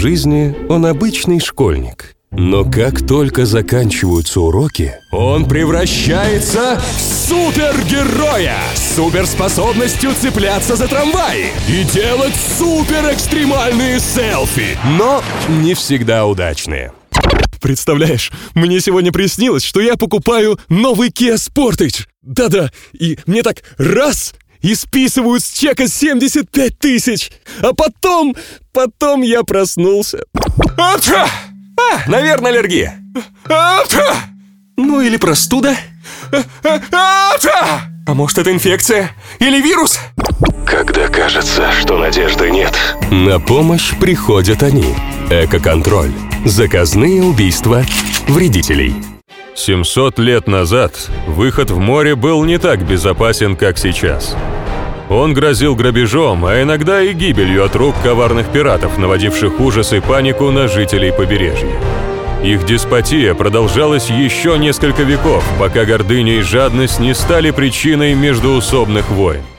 жизни он обычный школьник. Но как только заканчиваются уроки, он превращается в супергероя с суперспособностью цепляться за трамваи и делать суперэкстремальные селфи, но не всегда удачные. Представляешь, мне сегодня приснилось, что я покупаю новый Kia Sportage. Да-да, и мне так раз и списывают с чека 75 тысяч. А потом я проснулся. Апча! Наверное, аллергия. Апча! Ну или простуда. Апча! А может, это инфекция? Или вирус? Когда кажется, что надежды нет, на помощь приходят они. Экоконтроль. Заказные убийства вредителей. 700 лет назад выход в море был не так безопасен, как сейчас. Он грозил грабежом, а иногда и гибелью от рук коварных пиратов, наводивших ужас и панику на жителей побережья. Их деспотия продолжалась еще несколько веков, пока гордыня и жадность не стали причиной междоусобных войн.